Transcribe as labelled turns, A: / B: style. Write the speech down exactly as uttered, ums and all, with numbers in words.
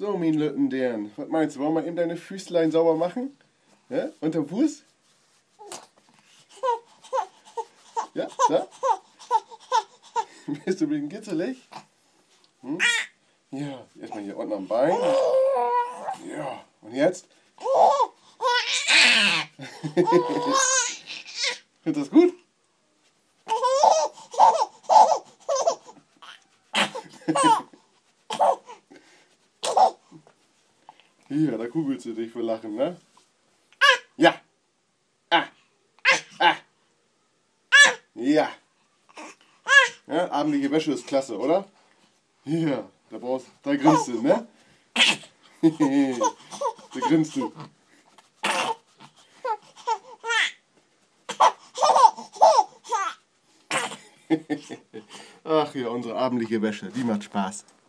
A: So, mein Lüttendern, was meinst du? Wollen wir eben deine Füßlein sauber machen? Ja? Unterm Fuß? Ja, da? Bist du ein bisschen kitzelig? Hm? Ja, erstmal hier unten am Bein. Ja, und jetzt? Findest du das gut? Hier, da kugelst du dich vor Lachen, ne? Ja! Ah! Ah! Ja! Ja, abendliche Wäsche ist klasse, oder? Hier, da brauchst da grinst du, ne? Da grinst du. Ach ja, unsere abendliche Wäsche, die macht Spaß.